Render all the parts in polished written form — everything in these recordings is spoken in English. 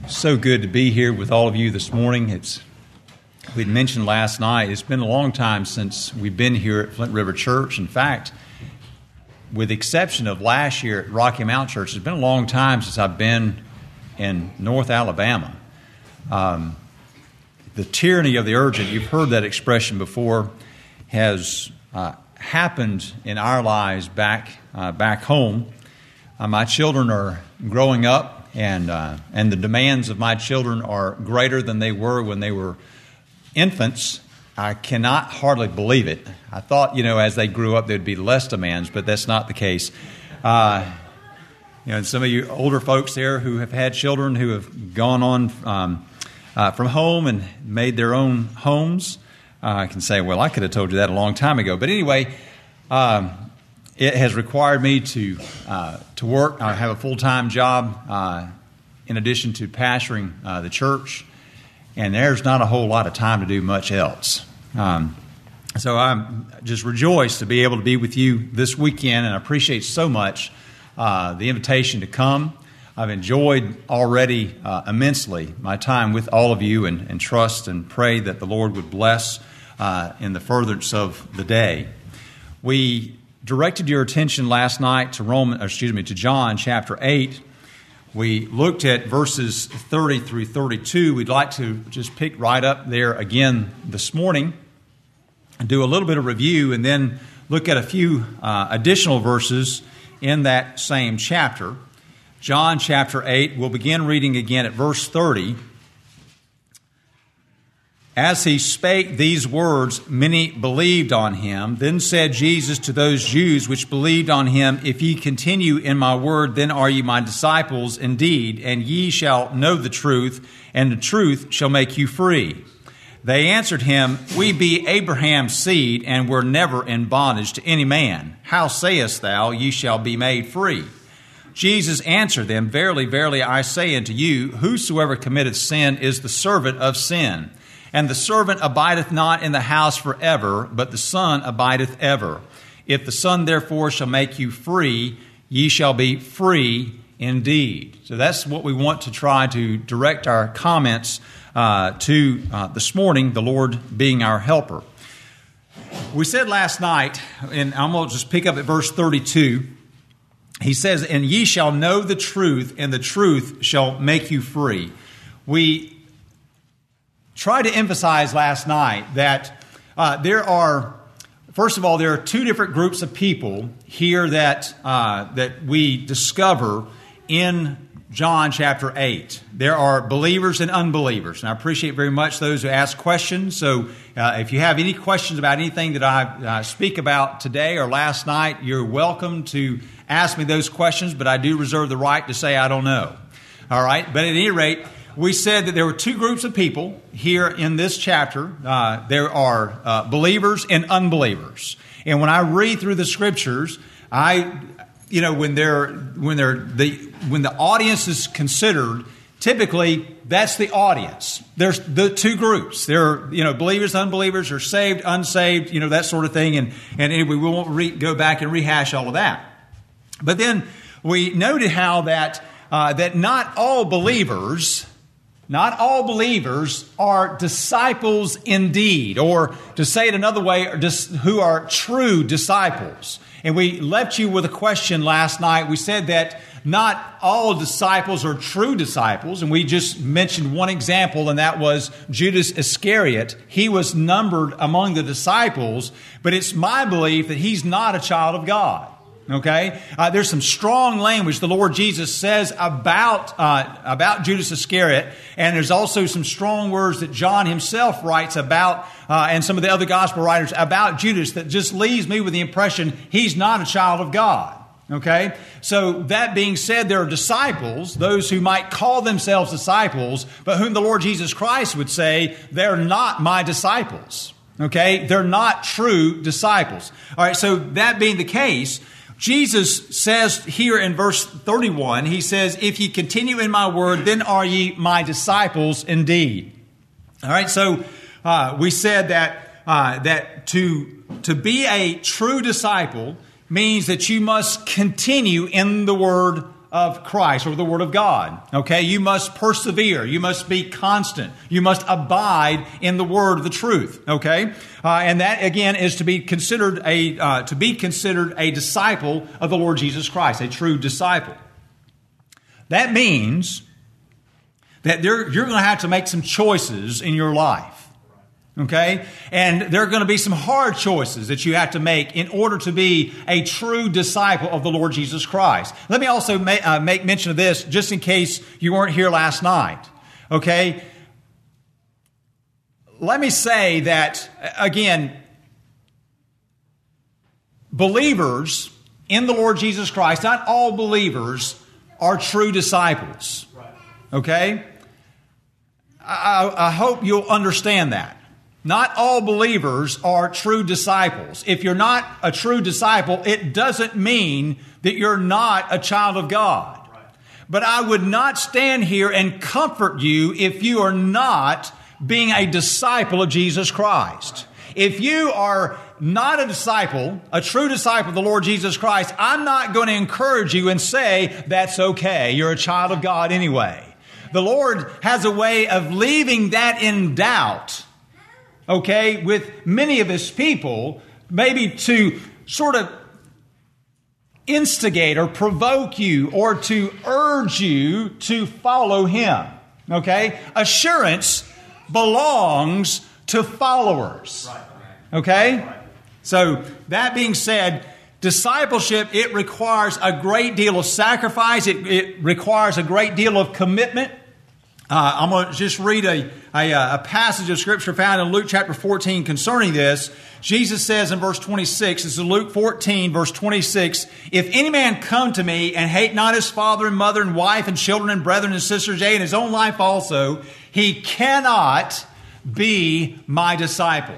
So good to be here with all of you this morning. We'd mentioned last night, it's been a long time since we've been here at Flint River Church. In fact, with the exception of last year at Rocky Mount Church, it's been a long time since I've been in North Alabama. The tyranny of the urgent, you've heard that expression before, has happened in our lives back home. My children are growing up, and the demands of my children are greater than they were when they were infants. I cannot hardly believe it. I thought, as they grew up, there'd be less demands, but that's not the case. And some of you older folks there who have had children who have gone on from home and made their own homes, I can say, well, I could have told you that a long time ago. But anyway, it has required me to work. I have a full-time job in addition to pastoring the church, and there's not a whole lot of time to do much else. So I'm just rejoiced to be able to be with you this weekend, and I appreciate so much the invitation to come. I've enjoyed already immensely my time with all of you, and trust and pray that the Lord would bless in the furtherance of the day. We directed your attention last night to John chapter 8. We looked at verses 30 through 32. We'd like to just pick right up there again this morning and do a little bit of review and then look at a few additional verses in that same chapter. John chapter 8, we'll begin reading again at verse 30. As he spake these words, many believed on him. Then said Jesus to those Jews which believed on him, If ye continue in my word, then are ye my disciples indeed, and ye shall know the truth, and the truth shall make you free. They answered him, We be Abraham's seed, and were never in bondage to any man. How sayest thou, ye shall be made free? Jesus answered them, Verily, verily, I say unto you, whosoever committeth sin is the servant of sin. And the servant abideth not in the house forever, but the Son abideth ever. If the Son therefore shall make you free, ye shall be free indeed. So that's what we want to try to direct our comments to this morning, the Lord being our helper. We said last night, and I'm going to just pick up at verse 32, he says, And ye shall know the truth, and the truth shall make you free. We tried to emphasize last night that there are two different groups of people here that we discover in John chapter 8. There are believers and unbelievers. And I appreciate very much those who ask questions. So if you have any questions about anything that I speak about today or last night, you're welcome to ask me those questions, but I do reserve the right to say I don't know. All right? But at any rate, we said that there were two groups of people here in this chapter. There are believers and unbelievers. And when I read through the scriptures, when the audience is considered, typically that's the audience. There's the two groups. There are believers, unbelievers, or saved, unsaved, that sort of thing. And anyway, we won't go back and rehash all of that. But then we noted how that not all believers are disciples indeed, or to say it another way, who are true disciples. And we left you with a question last night. We said that not all disciples are true disciples, and we just mentioned one example, and that was Judas Iscariot. He was numbered among the disciples, but it's my belief that he's not a child of God. Okay, there's some strong language the Lord Jesus says about Judas Iscariot, and there's also some strong words that John himself writes about, and some of the other gospel writers about Judas that just leaves me with the impression he's not a child of God. Okay, so that being said, there are disciples, those who might call themselves disciples, but whom the Lord Jesus Christ would say they're not my disciples. Okay, they're not true disciples. All right, so that being the case, Jesus says here in verse 31, he says, If ye continue in my word, then are ye my disciples indeed. All right, so we said that to be a true disciple means that you must continue in the word of Christ or the Word of God. Okay, you must persevere. You must be constant. You must abide in the Word of the truth. Okay, and that again is to be considered a disciple of the Lord Jesus Christ, a true disciple. That means that you're going to have to make some choices in your life. Okay? And there are going to be some hard choices that you have to make in order to be a true disciple of the Lord Jesus Christ. Let me also make mention of this just in case you weren't here last night. Okay? Let me say that, again, believers in the Lord Jesus Christ, not all believers are true disciples. Okay? I hope you'll understand that. Not all believers are true disciples. If you're not a true disciple, it doesn't mean that you're not a child of God. Right. But I would not stand here and comfort you if you are not being a disciple of Jesus Christ. If you are not a disciple, a true disciple of the Lord Jesus Christ, I'm not going to encourage you and say, that's okay, you're a child of God anyway. The Lord has a way of leaving that in doubt, okay, with many of His people, maybe to sort of instigate or provoke you or to urge you to follow Him, okay? Assurance belongs to followers, okay? So that being said, discipleship, it requires a great deal of sacrifice. It requires a great deal of commitment. I'm going to just read a passage of Scripture found in Luke chapter 14 concerning this. Jesus says in verse 26, this is Luke 14, verse 26, if any man come to me and hate not his father and mother and wife and children and brethren and sisters, yea, and his own life also, he cannot be my disciple.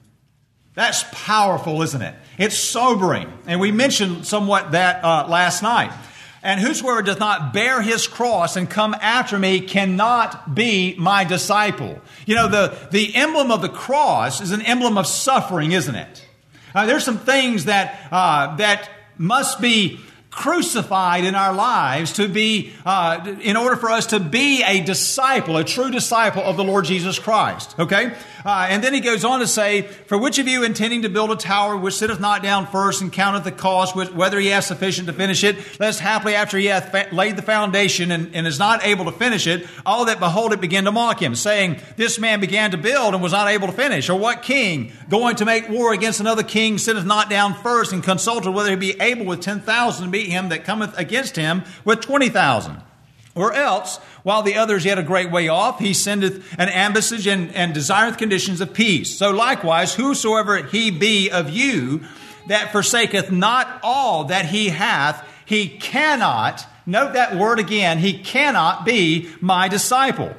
That's powerful, isn't it? It's sobering. And we mentioned somewhat that last night. And whosoever doth not bear his cross and come after me cannot be my disciple. You know, the emblem of the cross is an emblem of suffering, isn't it? There's some things that must be crucified in our lives to be, in order for us to be a disciple, a true disciple of the Lord Jesus Christ. Okay? And then he goes on to say, for which of you intending to build a tower which sitteth not down first and counteth the cost, whether he hath sufficient to finish it, lest haply after he hath laid the foundation and is not able to finish it, all that behold it begin to mock him, saying, this man began to build and was not able to finish. Or what king going to make war against another king sitteth not down first and consulted whether he be able with 10,000 to meet him that cometh against him with 20,000? Or else, while the other is yet a great way off, he sendeth an ambassage and desireth conditions of peace. So likewise, whosoever he be of you that forsaketh not all that he hath, he cannot, note that word again, he cannot be my disciple.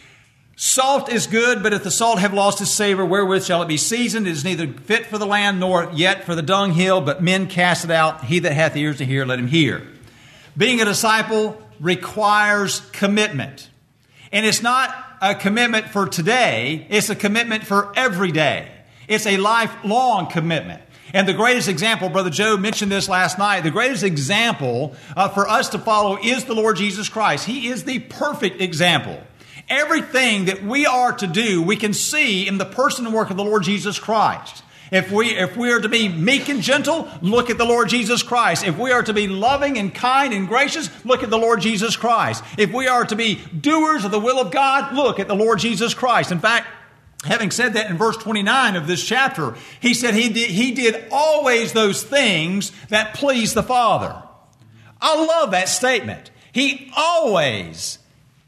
Salt is good, but if the salt have lost its savor, wherewith shall it be seasoned? It is neither fit for the land nor yet for the dunghill, but men cast it out. He that hath ears to hear, let him hear. Being a disciple requires commitment. And it's not a commitment for today, it's a commitment for every day. It's a lifelong commitment. And the greatest example, Brother Joe mentioned this last night, the greatest example for us to follow is the Lord Jesus Christ. He is the perfect example. Everything that we are to do, we can see in the person and work of the Lord Jesus Christ. If we are to be meek and gentle, look at the Lord Jesus Christ. If we are to be loving and kind and gracious, look at the Lord Jesus Christ. If we are to be doers of the will of God, look at the Lord Jesus Christ. In fact, having said that in verse 29 of this chapter, he said he did always those things that pleased the Father. I love that statement. He always,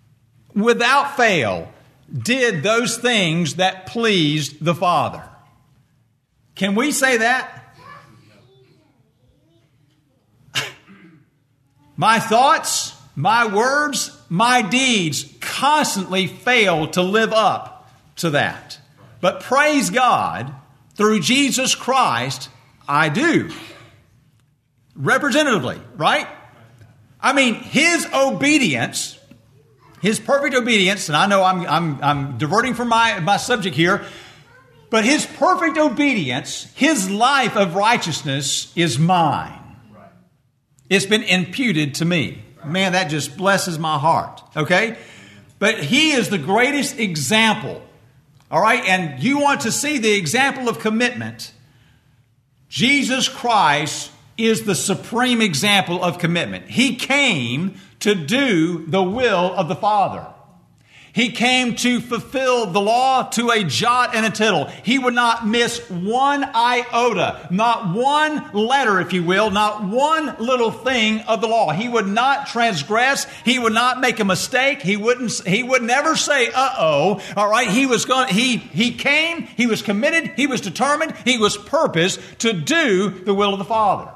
without fail, did those things that pleased the Father. Can we say that? My thoughts, my words, my deeds constantly fail to live up to that. But praise God, through Jesus Christ, I do. Representatively, right? I mean, His obedience, His perfect obedience, and I know I'm diverting from my subject here, but His perfect obedience, His life of righteousness is mine. It's been imputed to me. Man, that just blesses my heart. Okay? But he is the greatest example. All right? And you want to see the example of commitment. Jesus Christ is the supreme example of commitment. He came to do the will of the Father. He came to fulfill the law to a jot and a tittle. He would not miss one iota, not one letter, if you will, not one little thing of the law. He would not transgress. He would not make a mistake. He would never say, uh-oh. All right. He came, he was committed, he was determined, he was purposed to do the will of the Father.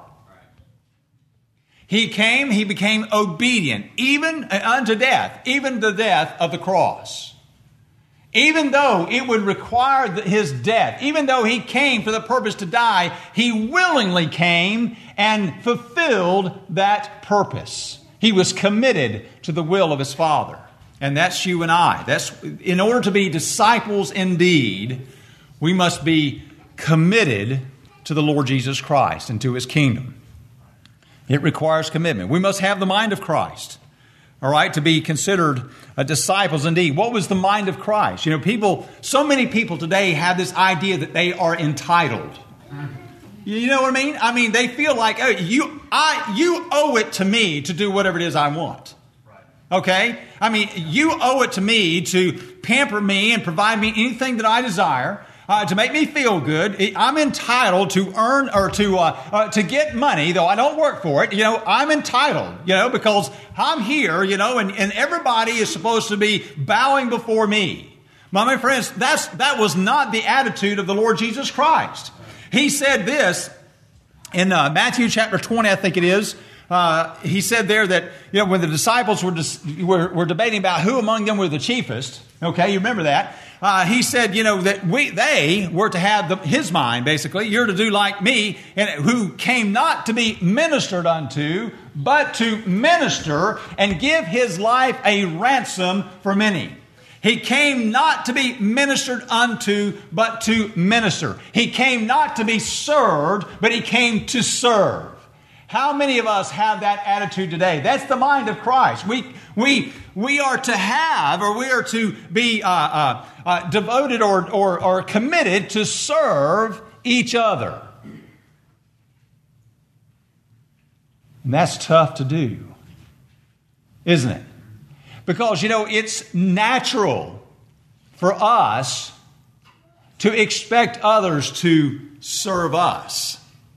He came, he became obedient, even unto death, even the death of the cross. Even though it would require his death, even though he came for the purpose to die, he willingly came and fulfilled that purpose. He was committed to the will of his Father. And that's you and I. In order to be disciples indeed, we must be committed to the Lord Jesus Christ and to his kingdom. It requires commitment. We must have the mind of Christ, all right, to be considered disciples indeed. What was the mind of Christ? You know, so many people today have this idea that they are entitled. You know what I mean? I mean, they feel like, oh, you owe it to me to do whatever it is I want. Okay? I mean, you owe it to me to pamper me and provide me anything that I desire. To make me feel good. I'm entitled to earn or to get money, though I don't work for it. You know, I'm entitled, you know, because I'm here, you know, and everybody is supposed to be bowing before me. My friends, that was not the attitude of the Lord Jesus Christ. He said this in Matthew chapter 20, I think it is. He said there that, you know, when the disciples were debating about who among them were the chiefest, okay, you remember that. He said, you know, that they were to have his mind, basically. You're to do like me, and who came not to be ministered unto, but to minister and give his life a ransom for many. He came not to be ministered unto, but to minister. He came not to be served, but he came to serve. How many of us have that attitude today? That's the mind of Christ. We are to have, or we are to be devoted or committed to serve each other. And that's tough to do, isn't it? Because, you know, it's natural for us to expect others to serve us.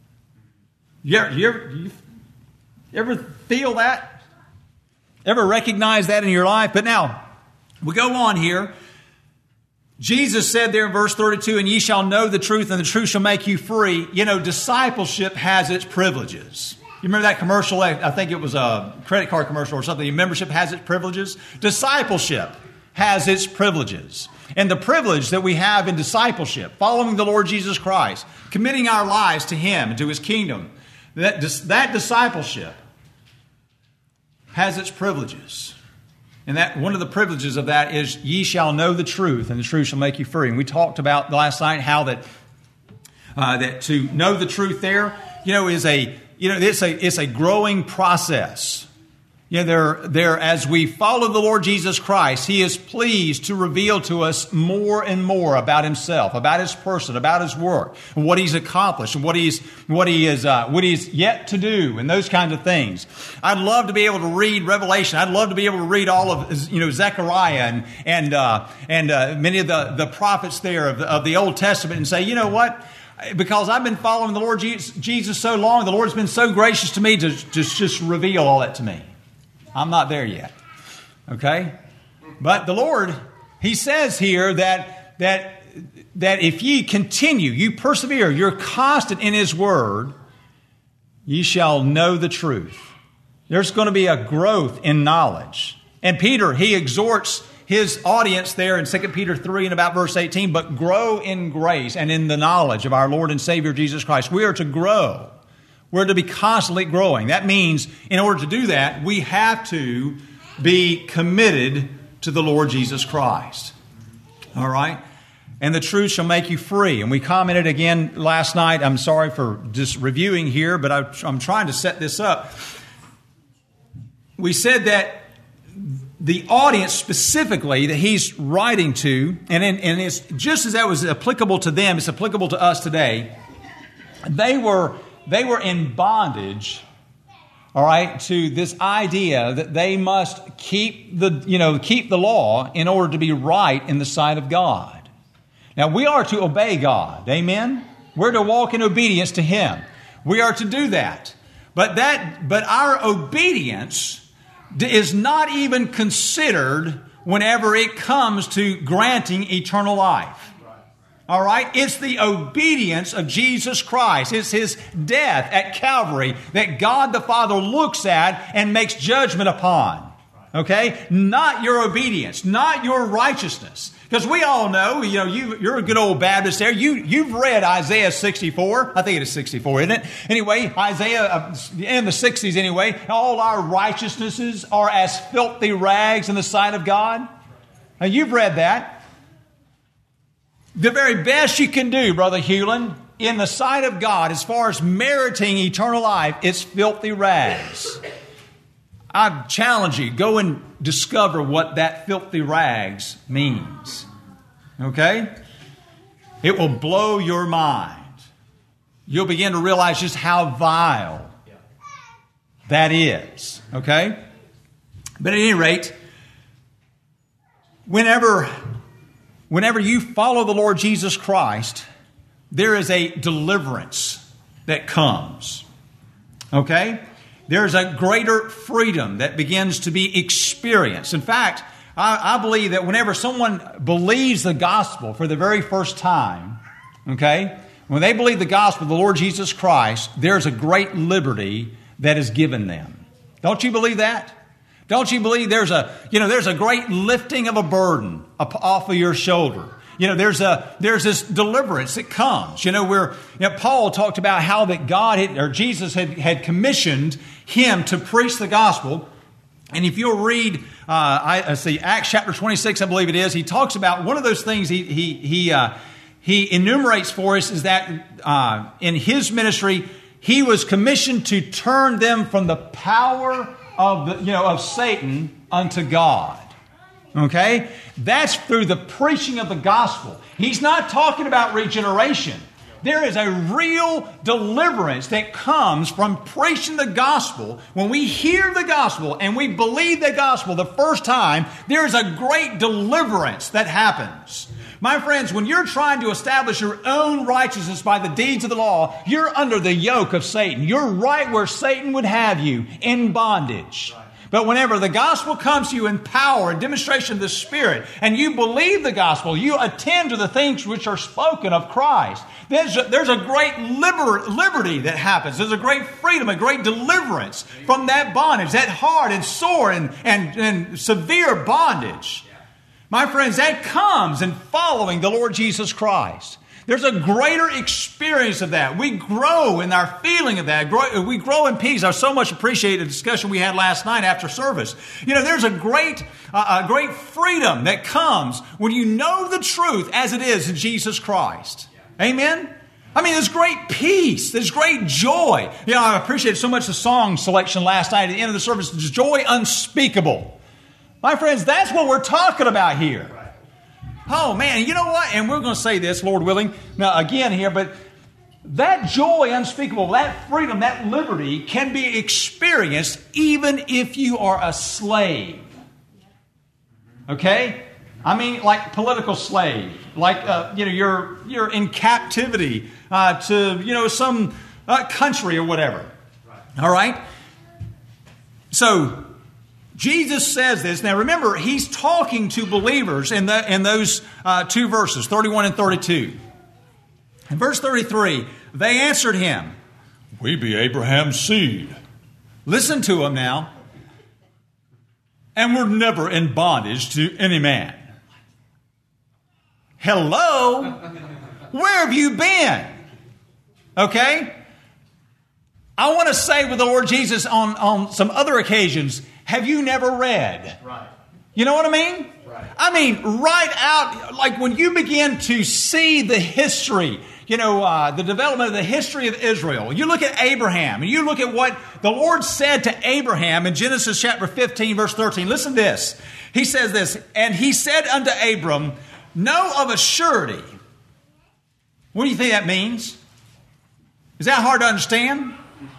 You ever feel that? Ever recognize that in your life? But now, we go on here. Jesus said there in verse 32, and ye shall know the truth, and the truth shall make you free. You know, discipleship has its privileges. You remember that commercial? I think it was a credit card commercial or something. Membership has its privileges. Discipleship has its privileges. And the privilege that we have in discipleship, following the Lord Jesus Christ, committing our lives to him and to his kingdom, that discipleship has its privileges. And that one of the privileges of that is ye shall know the truth, and the truth shall make you free. And we talked about last night how that to know the truth there, you know, it's a growing process. You know, as we follow the Lord Jesus Christ, he is pleased to reveal to us more and more about himself, about his person, about his work, and what he's accomplished, and what he's yet to do, and those kinds of things. I'd love to be able to read Revelation. I'd love to be able to read all of, you know, Zechariah and many of the prophets there of the Old Testament, and say, you know what? Because I've been following the Lord Jesus so long, the Lord's been so gracious to me to just reveal all that to me. I'm not there yet. Okay? But the Lord, he says here that if ye continue, you persevere, you're constant in his word, ye shall know the truth. There's going to be a growth in knowledge. And Peter, he exhorts his audience there in 2 Peter 3 and about verse 18, but grow in grace and in the knowledge of our Lord and Savior Jesus Christ. We are to grow. We're to be constantly growing. That means in order to do that, we have to be committed to the Lord Jesus Christ. All right? And the truth shall make you free. And we commented again last night. I'm sorry for just reviewing here, but I'm trying to set this up. we said that the audience specifically that he's writing to, and it's just as that was applicable to them, it's applicable to us today. They were in bondage, all right, to this idea that they must keep the law in order to be right in the sight of God. Now we are to obey God, amen. We're to walk in obedience to Him. We are to do that, but our obedience is not even considered whenever it comes to granting eternal life. All right? It's the obedience of Jesus Christ. It's His death at Calvary that God the Father looks at and makes judgment upon. Okay? Not your obedience, not your righteousness. Because we all know, you're a good old Baptist there. You've read Isaiah 64. I think it is 64, isn't it? Anyway, Isaiah in the 60s anyway. All our righteousnesses are as filthy rags in the sight of God. Now, you've read that. The very best you can do, Brother Hewlin, in the sight of God, as far as meriting eternal life, it's filthy rags. I challenge you, go and discover what that filthy rags means. Okay? It will blow your mind. You'll begin to realize just how vile that is. Okay? But at any rate, whenever you follow the Lord Jesus Christ, there is a deliverance that comes. Okay? There's a greater freedom that begins to be experienced. In fact, I believe that whenever someone believes the gospel for the very first time, okay, when they believe the gospel of the Lord Jesus Christ, there's a great liberty that is given them. Don't you believe that? Don't you believe there's a great lifting of a burden off of your shoulder? There's this deliverance that comes. Paul talked about how that Jesus had commissioned him to preach the gospel. And if you'll read, Acts chapter 26, I believe it is, he talks about one of those things he enumerates for us is that in his ministry, he was commissioned to turn them from the power of Satan unto God. Okay? That's through the preaching of the gospel. He's not talking about regeneration. There is a real deliverance that comes from preaching the gospel. When we hear the gospel and we believe the gospel the first time, there is a great deliverance that happens. My friends, when you're trying to establish your own righteousness by the deeds of the law, you're under the yoke of Satan. You're right where Satan would have you, in bondage. But whenever the gospel comes to you in power and demonstration of the Spirit, and you believe the gospel, you attend to the things which are spoken of Christ, there's a great liberty that happens. There's a great freedom, a great deliverance from that bondage, that hard and sore and severe bondage. My friends, that comes in following the Lord Jesus Christ. There's a greater experience of that. We grow in our feeling of that. We grow in peace. I so much appreciate the discussion we had last night after service. There's a great freedom that comes when you know the truth as it is in Jesus Christ. Amen? I mean, there's great peace. There's great joy. I appreciated so much the song selection last night at the end of the service. There's joy unspeakable. My friends, that's what we're talking about here. Oh, man, you know what? And we're going to say this, Lord willing, now again here, but that joy unspeakable, that freedom, that liberty can be experienced even if you are a slave. Okay? I mean, like political slave, like, you're in captivity to, some country or whatever. All right? So, Jesus says this. Now remember, He's talking to believers in those two verses, 31 and 32. In verse 33, they answered Him, "We be Abraham's seed." Listen to Him now. "And we're never in bondage to any man." Hello? Where have you been? Okay? I want to say with the Lord Jesus on some other occasions, have you never read? Right. You know what I mean? Right. I mean, right out, like when you begin to see the history, the development of the history of Israel. You look at Abraham, and you look at what the Lord said to Abraham in Genesis chapter 15, verse 13, listen to this. He says this, and he said unto Abram, know of a surety. What do you think that means? Is that hard to understand?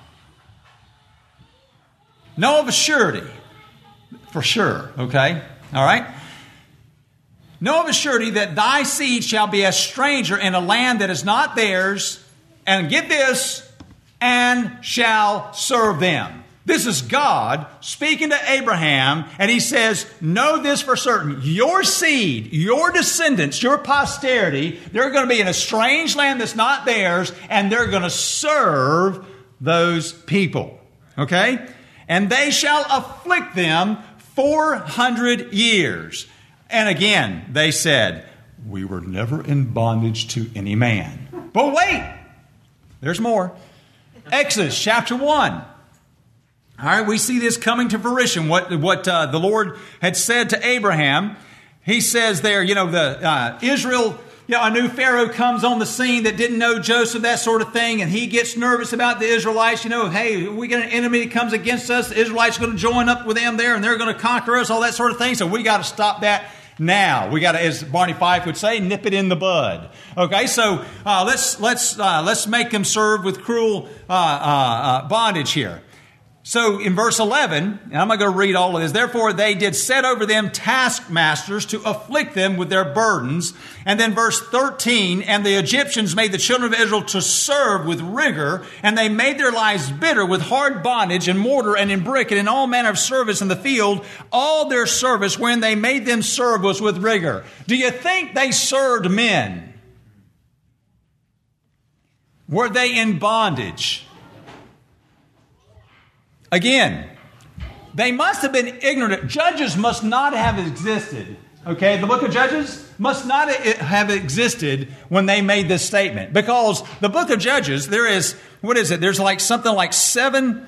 Know of a surety. For sure, okay? All right? Know of a surety that thy seed shall be a stranger in a land that is not theirs, and get this, and shall serve them. This is God speaking to Abraham, and he says, know this for certain. Your seed, your descendants, your posterity, they're going to be in a strange land that's not theirs, and they're going to serve those people. Okay? And they shall afflict them 400 years. And again, they said, we were never in bondage to any man. But wait, there's more. Exodus chapter 1. All right, we see this coming to fruition. What the Lord had said to Abraham. He says there, Israel, a new Pharaoh comes on the scene that didn't know Joseph, that sort of thing, and he gets nervous about the Israelites. Hey, we got an enemy that comes against us. The Israelites are going to join up with them there, and they're going to conquer us, all that sort of thing. So we got to stop that now. We got to, as Barney Fife would say, nip it in the bud. Okay, so let's make them serve with cruel bondage here. So in verse 11, and I'm not going to read all of this, therefore they did set over them taskmasters to afflict them with their burdens. And then verse 13, and the Egyptians made the children of Israel to serve with rigor, and they made their lives bitter with hard bondage and mortar and in brick and in all manner of service in the field. All their service when they made them serve was with rigor. Do you think they served men? Were they in bondage? Again, they must have been ignorant. Judges must not have existed. Okay, the book of Judges must not have existed when they made this statement. Because the book of Judges, there's like something like seven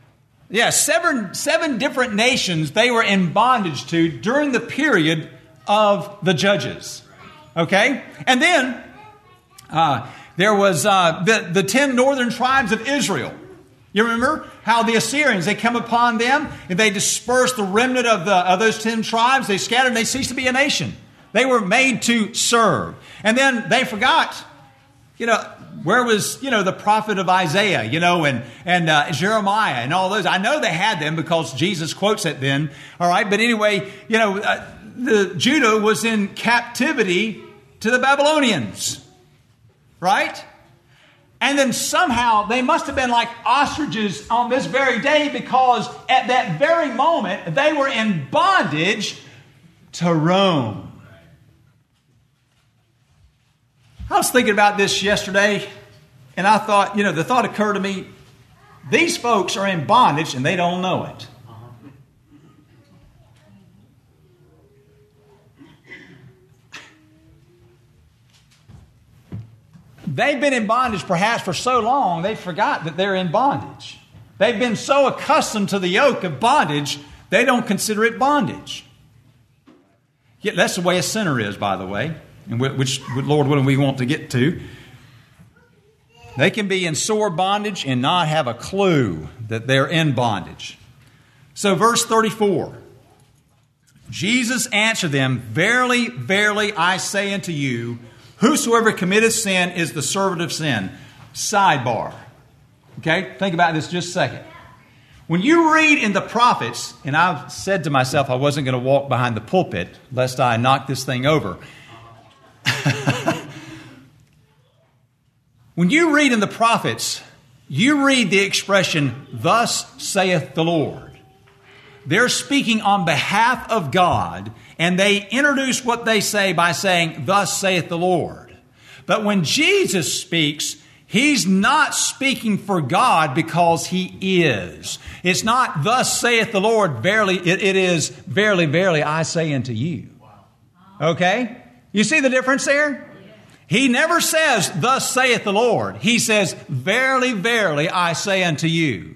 different nations they were in bondage to during the period of the Judges. Okay? And then there was the 10 northern tribes of Israel. You remember how the Assyrians, they come upon them and they dispersed the remnant of those 10 tribes. They scattered and they ceased to be a nation. They were made to serve. And then they forgot, where was, the prophet of Isaiah, and Jeremiah and all those. I know they had them because Jesus quotes it then. All right. But anyway, Judah was in captivity to the Babylonians. Right? And then somehow they must have been like ostriches on this very day, because at that very moment they were in bondage to Rome. I was thinking about this yesterday, and I thought, the thought occurred to me, these folks are in bondage and they don't know it. They've been in bondage perhaps for so long, they forgot that they're in bondage. They've been so accustomed to the yoke of bondage, they don't consider it bondage. Yet that's the way a sinner is, by the way, and which, Lord willing, we want to get to. They can be in sore bondage and not have a clue that they're in bondage. So verse 34, Jesus answered them, Verily, verily, I say unto you, whosoever committeth sin is the servant of sin. Sidebar. Okay, think about this just a second. When you read in the prophets, and I've said to myself I wasn't going to walk behind the pulpit lest I knock this thing over. When you read in the prophets, you read the expression, thus saith the Lord. They're speaking on behalf of God, and they introduce what they say by saying, thus saith the Lord. But when Jesus speaks, He's not speaking for God because He is. It's not, thus saith the Lord, verily, it is, verily, verily, I say unto you. Okay? You see the difference there? He never says, thus saith the Lord. He says, verily, verily, I say unto you.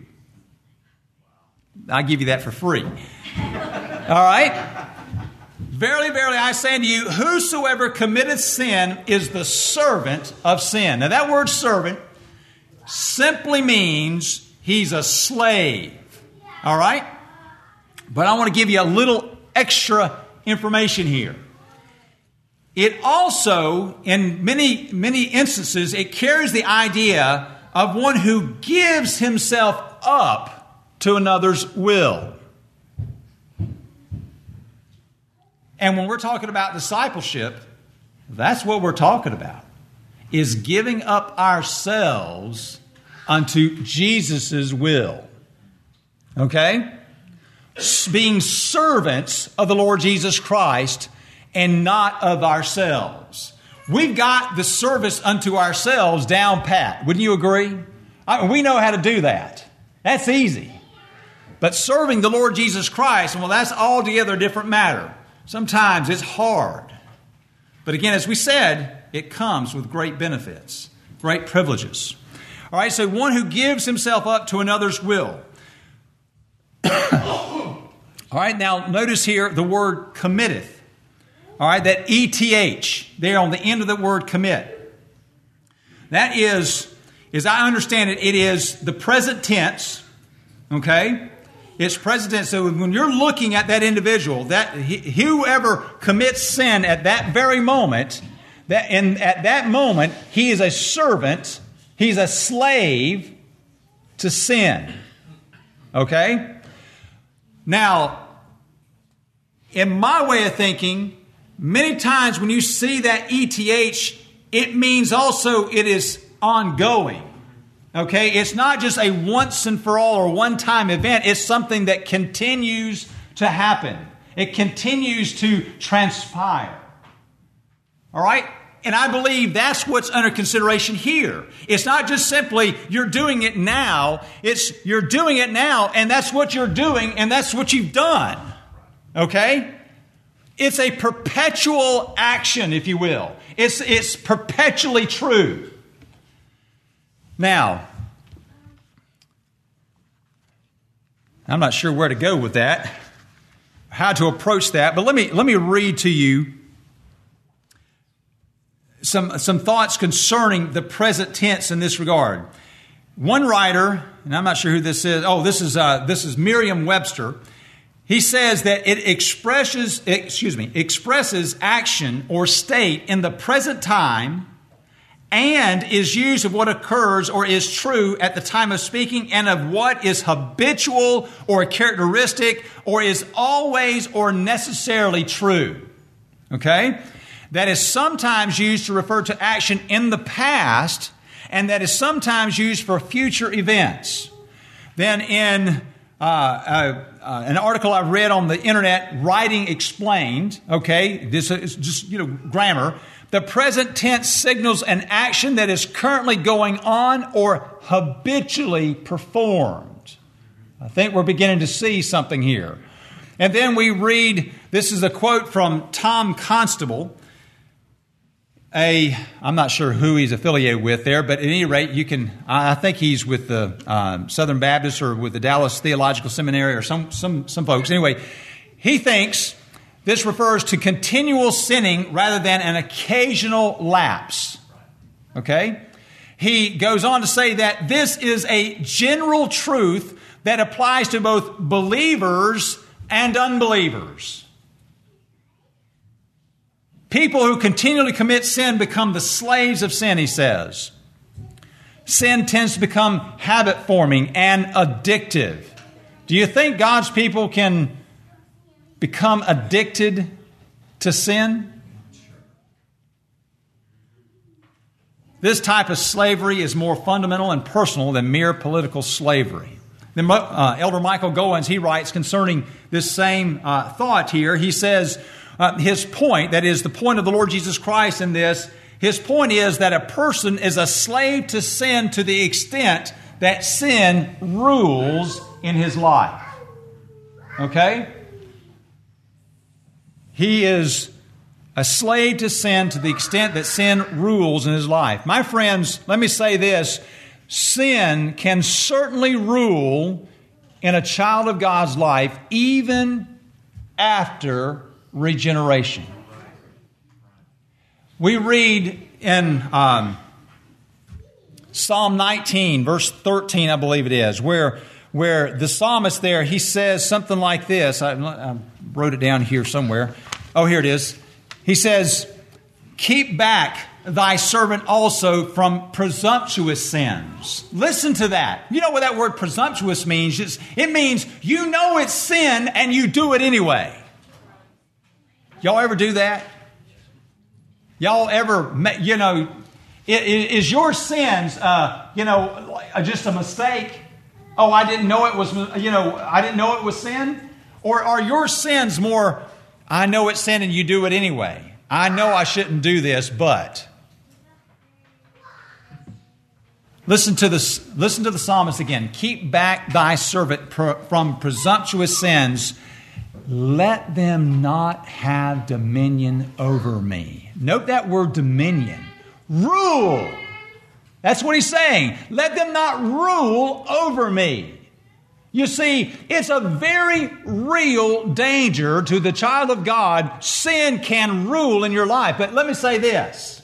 I give you that for free. All right? Verily, verily, I say unto you, whosoever committeth sin is the servant of sin. Now that word servant simply means He's a slave. All right? But I want to give you a little extra information here. It also, in many instances, it carries the idea of one who gives himself up to another's will. And when we're talking about discipleship, that's what we're talking about, is giving up ourselves unto Jesus' will. Okay? Being servants of the Lord Jesus Christ and not of ourselves. We've got the service unto ourselves down pat. Wouldn't you agree? We know how to do that. That's easy. But serving the Lord Jesus Christ, well, that's altogether a different matter. Sometimes it's hard. But again, as we said, it comes with great benefits, great privileges. All right, so one who gives himself up to another's will. All right, now notice here the word committeth. All right, that ETH there on the end of the word commit. That is, as I understand it, it is the present tense. Okay? It's present tense. So when you're looking at that individual, that whoever commits sin at that very moment, at that moment, he is a servant, he's a slave to sin. Okay? Now, in my way of thinking, many times when you see that ETH, it means also it is ongoing. Okay? It's not just a once and for all or one-time event. It's something that continues to happen. It continues to transpire. All right? And I believe that's what's under consideration here. It's not just simply you're doing it now. It's you're doing it now, and that's what you're doing, and that's what you've done. Okay? It's a perpetual action, if you will. It's perpetually true. Now, I'm not sure where to go with that, how to approach that, but let me read to you some thoughts concerning the present tense in this regard. One writer, and I'm not sure who this is. Oh, this is Merriam-Webster. He says that it expresses action or state in the present time and is used of what occurs or is true at the time of speaking and of what is habitual or characteristic or is always or necessarily true. Okay? That is sometimes used to refer to action in the past, and that is sometimes used for future events. Then in an article I've read on the internet, Writing Explained, okay, this is just, grammar. The present tense signals an action that is currently going on or habitually performed. I think we're beginning to see something here. And then we read, this is a quote from Tom Constable, I'm not sure who he's affiliated with there, but at any rate, I think he's with the Southern Baptist or with the Dallas Theological Seminary or some folks. Anyway, he thinks this refers to continual sinning rather than an occasional lapse. Okay? He goes on to say that this is a general truth that applies to both believers and unbelievers. People who continually commit sin become the slaves of sin, he says. Sin tends to become habit-forming and addictive. Do you think God's people can become addicted to sin? This type of slavery is more fundamental and personal than mere political slavery. Then Elder Michael Goins, he writes concerning this same thought here. He says, his point, that is the point of the Lord Jesus Christ in this, his point is that a person is a slave to sin to the extent that sin rules in his life. Okay? He is a slave to sin to the extent that sin rules in his life. My friends, let me say this. Sin can certainly rule in a child of God's life even after regeneration. We read in 2 Psalm 19, verse 13, I believe it is, where the psalmist there, he says something like this. I wrote it down here somewhere. Oh, here it is. He says, keep back thy servant also from presumptuous sins. Listen to that. You know what that word presumptuous means? It means you know it's sin and you do it anyway. Y'all ever do that? Y'all ever, is your sins, just a mistake? Oh, I didn't know it was sin? Or are your sins more, I know it's sin and you do it anyway? I know I shouldn't do this, but. Listen to the psalmist again. Keep back thy servant from presumptuous sins. Let them not have dominion over me. Note that word dominion. Rule. That's what he's saying. Let them not rule over me. You see, it's a very real danger to the child of God. Sin can rule in your life. But let me say this.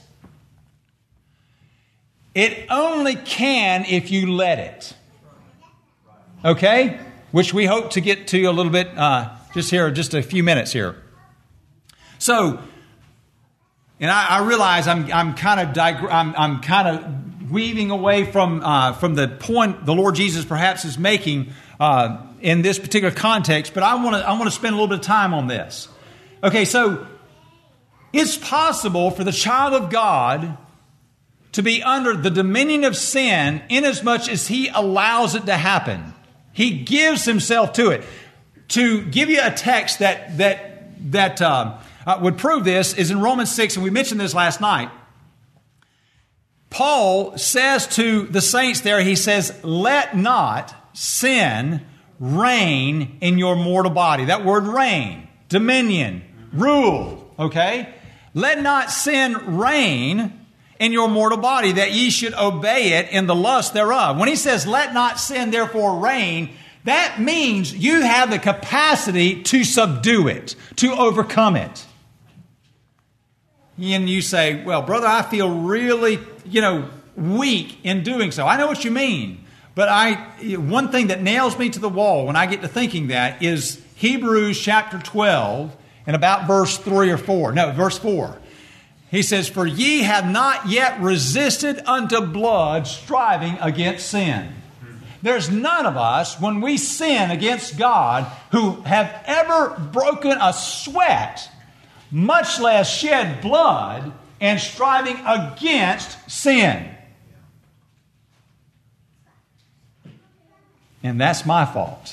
It only can if you let it. Okay? Which we hope to get to a little bit just a few minutes here. So, and I realize I'm kind of weaving away from the point the Lord Jesus perhaps is making in this particular context, but I want to spend a little bit of time on this. Okay, so it's possible for the child of God to be under the dominion of sin inasmuch as he allows it to happen. He gives himself to it. To give you a text that would prove this is in Romans 6, and we mentioned this last night. Paul says to the saints there, he says, let not sin reign in your mortal body. That word reign, dominion, rule, okay? Let not sin reign in your mortal body, that ye should obey it in the lust thereof. When he says, let not sin therefore reign, that means you have the capacity to subdue it, to overcome it. And you say, well, brother, I feel really, weak in doing so. I know what you mean. But one thing that nails me to the wall when I get to thinking that is Hebrews chapter 12 and about verse 3 or 4. No, verse 4. He says, for ye have not yet resisted unto blood, striving against sin. There's none of us, when we sin against God, who have ever broken a sweat, much less shed blood, and striving against sin. And that's my fault.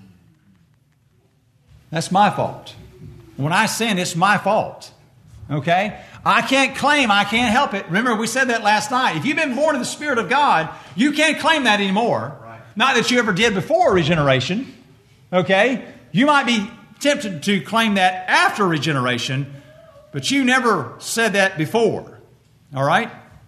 That's my fault. When I sin, it's my fault. Okay? I can't claim I can't help it. Remember, we said that last night. If you've been born of the Spirit of God, you can't claim that anymore. Right. Not that you ever did before regeneration. Okay? You might be tempted to claim that after regeneration, but you never said that before. All right?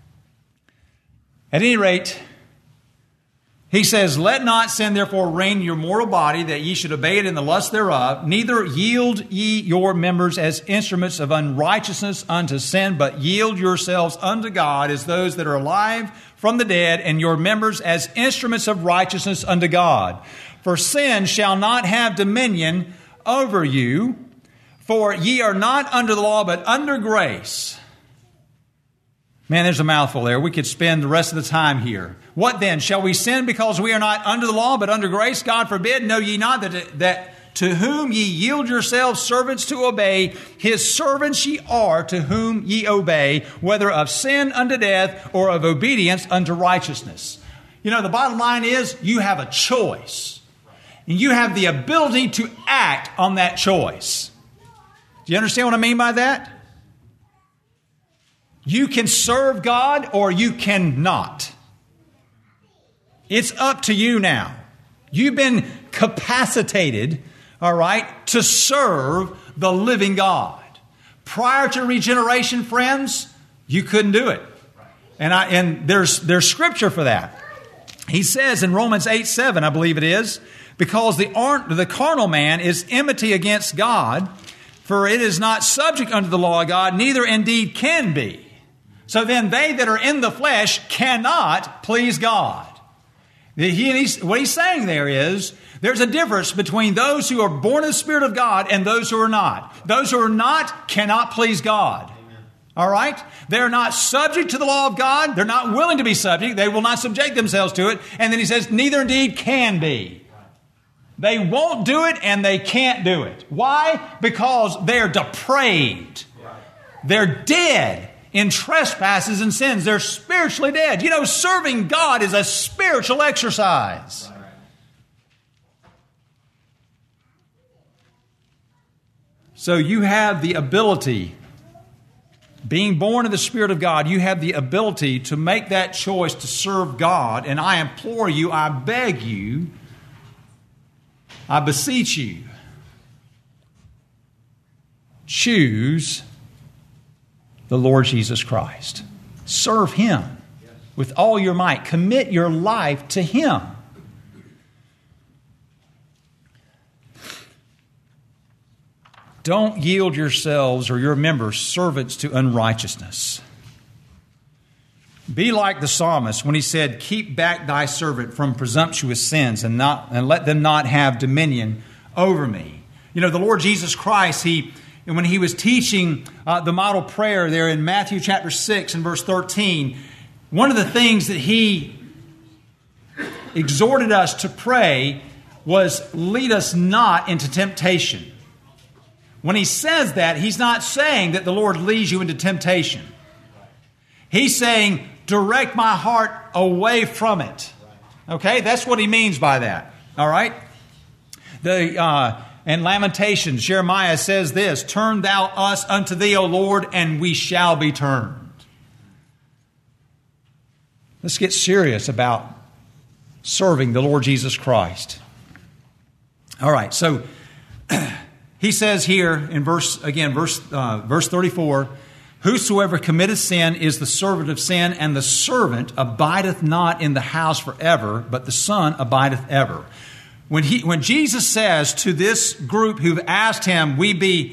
At any rate, he says, let not sin therefore reign in your mortal body, that ye should obey it in the lust thereof. Neither yield ye your members as instruments of unrighteousness unto sin, but yield yourselves unto God as those that are alive from the dead, and your members as instruments of righteousness unto God. For sin shall not have dominion over you, for ye are not under the law, but under grace. Man, there's a mouthful there. We could spend the rest of the time here. What then? Shall we sin because we are not under the law, but under grace? God forbid. Know ye not that to whom ye yield yourselves servants to obey, his servants ye are to whom ye obey, whether of sin unto death or of obedience unto righteousness. The bottom line is you have a choice. And you have the ability to act on that choice. Do you understand what I mean by that? You can serve God or you cannot. It's up to you now. You've been capacitated, all right, to serve the living God. Prior to regeneration, friends, you couldn't do it. And there's scripture for that. He says in Romans 8:7, I believe it is, because the carnal man is enmity against God, for it is not subject unto the law of God, neither indeed can be. So then they that are in the flesh cannot please God. What he's saying there is, there's a difference between those who are born of the Spirit of God and those who are not. Those who are not cannot please God. Amen. All right? They're not subject to the law of God. They're not willing to be subject. They will not subject themselves to it. And then he says, neither indeed can be. They won't do it and they can't do it. Why? Because they're depraved. They're dead in trespasses and sins. They're spiritually dead. You know, serving God is a spiritual exercise. So you have the ability, being born of the Spirit of God, you have the ability to make that choice to serve God. And I implore you, I beg you, I beseech you, choose the Lord Jesus Christ. Serve Him with all your might. Commit your life to Him. Don't yield yourselves or your members servants to unrighteousness. Be like the psalmist when he said, keep back thy servant from presumptuous sins and let them not have dominion over me. You know, the Lord Jesus Christ, when he was teaching the model prayer there in Matthew chapter 6 and verse 13, one of the things that he exhorted us to pray was, lead us not into temptation. When he says that, he's not saying that the Lord leads you into temptation. He's saying, direct my heart away from it. Okay? That's what he means by that. All right? In Lamentations, Jeremiah says this, turn thou us unto thee, O Lord, and we shall be turned. Let's get serious about serving the Lord Jesus Christ. All right, so he says here in verse 34, whosoever committeth sin is the servant of sin, and the servant abideth not in the house forever, but the Son abideth ever. When Jesus says to this group who've asked him, we be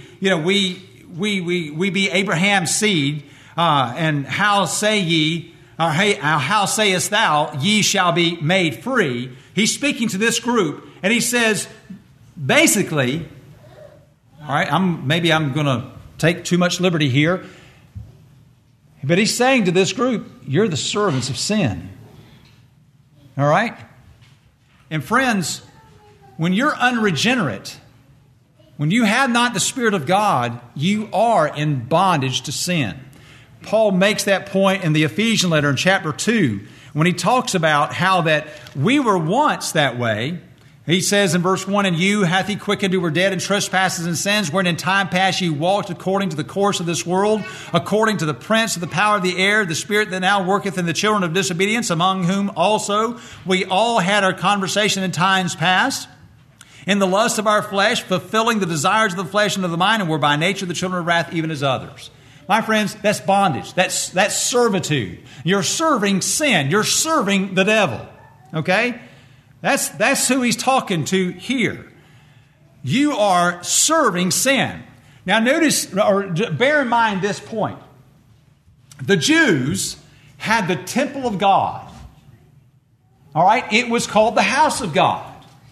Abraham's seed, and how say ye, or how sayest thou, ye shall be made free? He's speaking to this group, and he says, basically, all right, maybe I'm going to take too much liberty here, but he's saying to this group, you're the servants of sin. All right? And friends, when you're unregenerate, when you have not the Spirit of God, you are in bondage to sin. Paul makes that point in the Ephesian letter in chapter 2 when he talks about how that we were once that way. He says in verse 1, and you hath he quickened who were dead in trespasses and sins, wherein in time past ye walked according to the course of this world, according to the prince of the power of the air, the spirit that now worketh in the children of disobedience, among whom also we all had our conversation in times past, in the lust of our flesh, fulfilling the desires of the flesh and of the mind, and were by nature the children of wrath, even as others. My friends, that's bondage. That's servitude. You're serving sin. You're serving the devil. Okay? That's who he's talking to here. You are serving sin. Now notice, or bear in mind this point. The Jews had the temple of God. All right? It was called the house of God.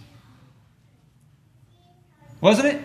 Wasn't it?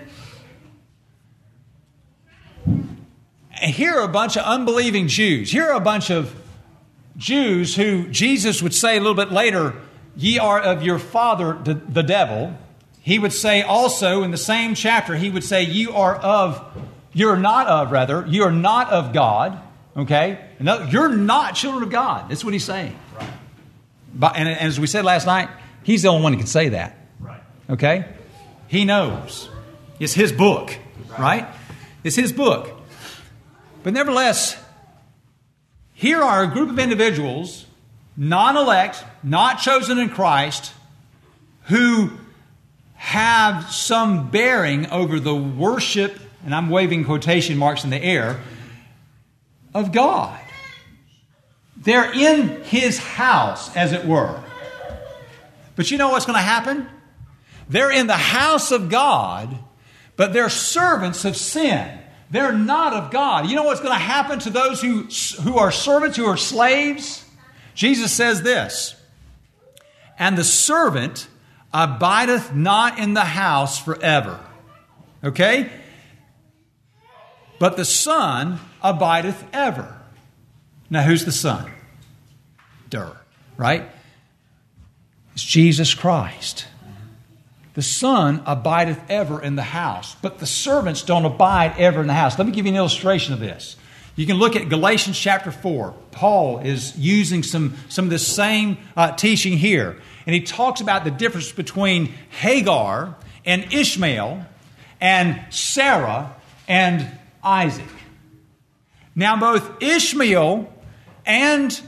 And here are a bunch of unbelieving Jews. Here are a bunch of Jews who Jesus would say a little bit later, ye are of your father, the devil. He would say also in the same chapter, he would say, you are not of God. Okay? No, you're not children of God. That's what he's saying. Right. And as we said last night, he's the only one who can say that. Right. Okay? He knows. It's his book. Right? It's his book. But nevertheless, here are a group of individuals, non-elect, not chosen in Christ, who have some bearing over the worship, and I'm waving quotation marks in the air, of God. They're in his house, as it were. But you know what's going to happen? They're in the house of God, but they're servants of sin. They're not of God. You know what's going to happen to those who are servants, who are slaves? Jesus says this, and the servant abideth not in the house forever. Okay? But the Son abideth ever. Now, who's the Son? Right? It's Jesus Christ. The Son abideth ever in the house, but the servants don't abide ever in the house. Let me give you an illustration of this. You can look at Galatians chapter 4. Paul is using some of the same teaching here. And he talks about the difference between Hagar and Ishmael and Sarah and Isaac. Now, both Ishmael and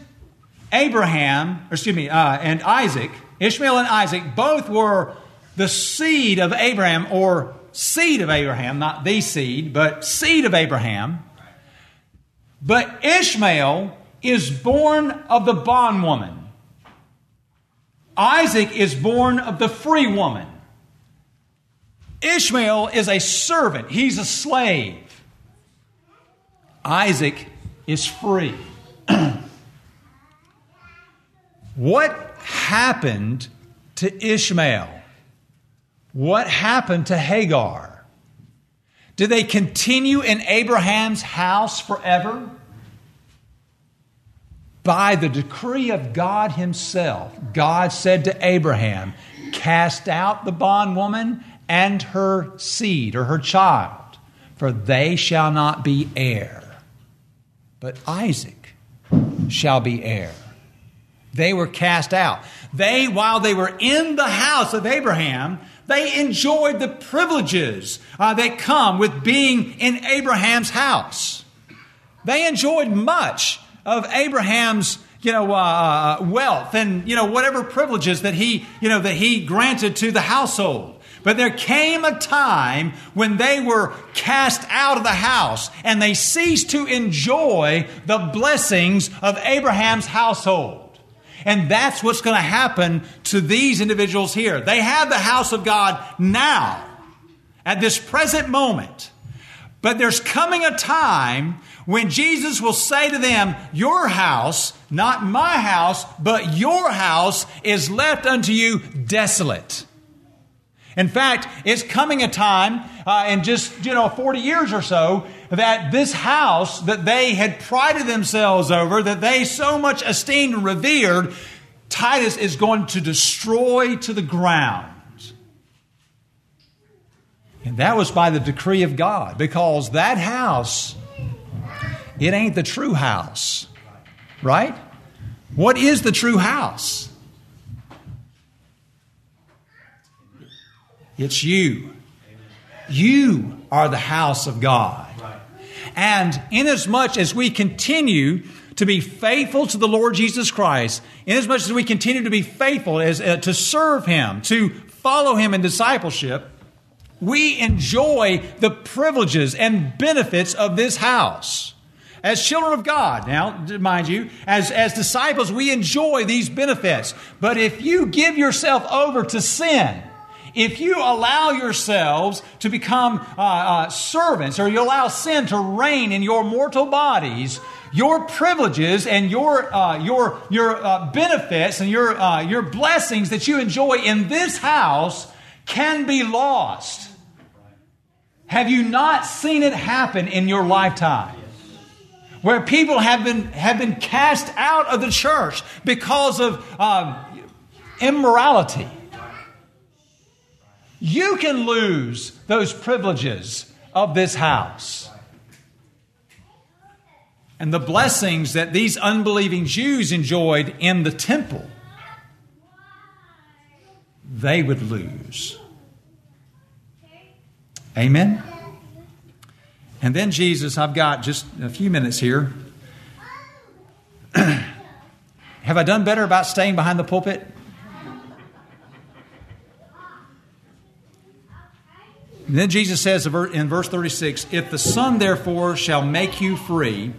and Isaac, Ishmael and Isaac, both were the seed of Abraham, or seed of Abraham, not the seed, but seed of Abraham. But Ishmael is born of the bondwoman. Isaac is born of the free woman. Ishmael is a servant. He's a slave. Isaac is free. What happened to Ishmael? What happened to Hagar? Do they continue in Abraham's house forever? By the decree of God Himself, God said to Abraham, cast out the bondwoman and her seed, or her child, for they shall not be heir, but Isaac shall be heir. They were cast out. While they were in the house of Abraham, they enjoyed the privileges that come with being in Abraham's house. They enjoyed much of Abraham's, wealth and, whatever privileges that he granted to the household. But there came a time when they were cast out of the house and they ceased to enjoy the blessings of Abraham's household. And that's what's going to happen to these individuals here. They have the house of God now, at this present moment. But there's coming a time when Jesus will say to them, your house, not my house, but your house is left unto you desolate. In fact, it's coming a time in just 40 years or so that this house that they had prided themselves over, that they so much esteemed and revered, Titus is going to destroy to the ground. And that was by the decree of God, because that house, it ain't the true house, right? What is the true house? It's you. You are the house of God. And inasmuch as we continue to be faithful to the Lord Jesus Christ, inasmuch as we continue to be faithful to serve Him, to follow Him in discipleship, we enjoy the privileges and benefits of this house. As children of God, now, mind you, as disciples, we enjoy these benefits. But if you give yourself over to sin, if you allow yourselves to become servants, or you allow sin to reign in your mortal bodies, your privileges and your benefits and your blessings that you enjoy in this house can be lost. Have you not seen it happen in your lifetime? Where people have been cast out of the church because of immorality. You can lose those privileges of this house. And the blessings that these unbelieving Jews enjoyed in the temple, they would lose. Amen? And then Jesus, I've got just a few minutes here. Have I done better about staying behind the pulpit? And then Jesus says in verse 36, if the Son therefore shall make you free,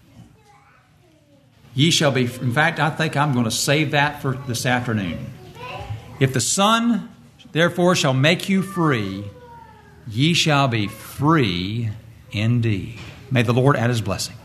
ye shall be... In fact, I think I'm going to save that for this afternoon. If the Son therefore shall make you free, ye shall be free indeed. May the Lord add his blessing.